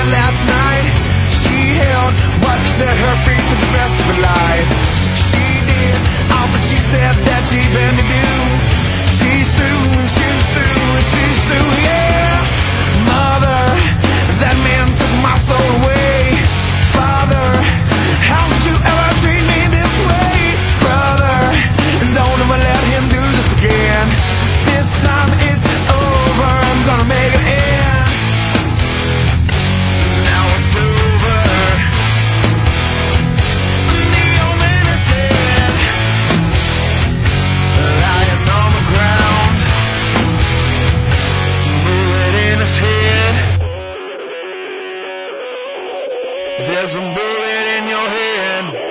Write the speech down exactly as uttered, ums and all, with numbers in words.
bed last night. She held what set her free for the rest of her life. She did all that she said that she planned to do. She sued, she sued, she sued, yeah. Mother, that man took my soul away. Father, how could you ever treat me this way? Brother, don't ever let him do this again. This time it's over, I'm gonna make it end. Now it's over. The old man is dead, lying on the ground, bullet in his head. There's a bullet in your head.